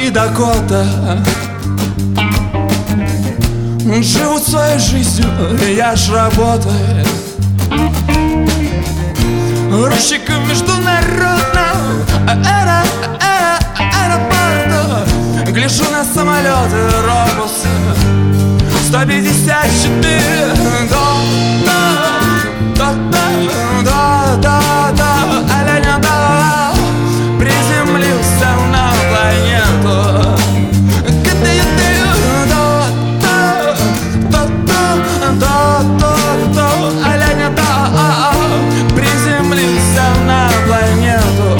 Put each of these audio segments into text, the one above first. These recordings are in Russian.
и Дакота живут своей жизнью, я ж работаю грузчиком международного аэропорта. Гляжу на самолеты Робусы 154. Оленя, да, приземлился на планету. Оленя, да, приземлился на планету.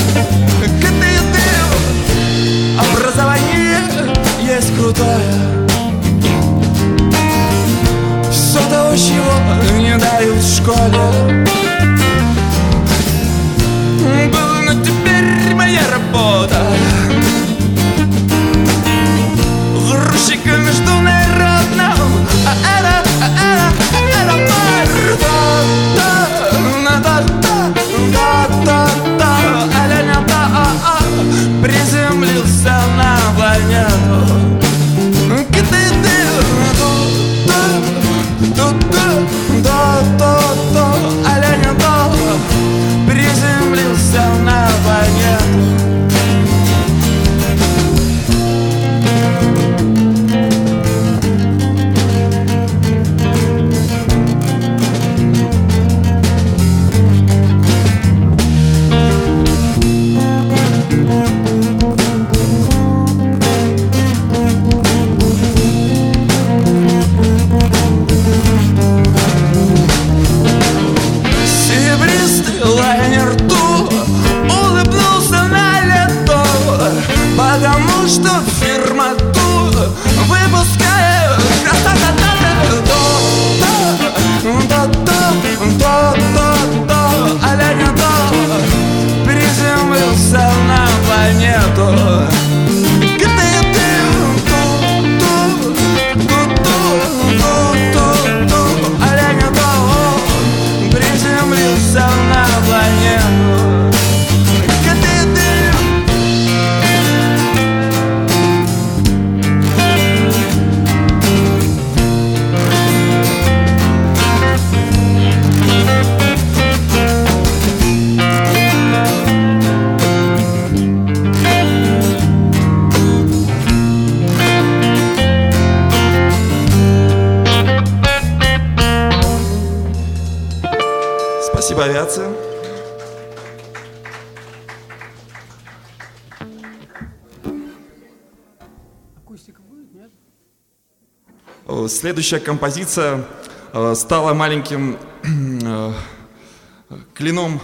Образование есть крутое, все того, чего не дают в школе. Была, но теперь моя работа грузчика международного аэропорта. Оленя, да, приземлился на планету. Оленя, да, приземлился на планету. Потому что фирма Ту выпускает Оленя, да, приземлился на планету. Оленя, да, приземлился на планету. Спасибо, авиация. Акустика будет, нет? Следующая композиция стала маленьким клином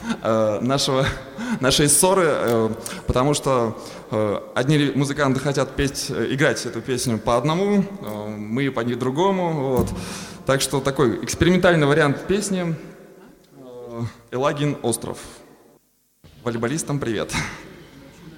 нашей ссоры, потому что одни музыканты хотят играть эту песню по одному, мы по другому. Вот. Так что такой экспериментальный вариант песни. Елагин остров. Волейболистам привет.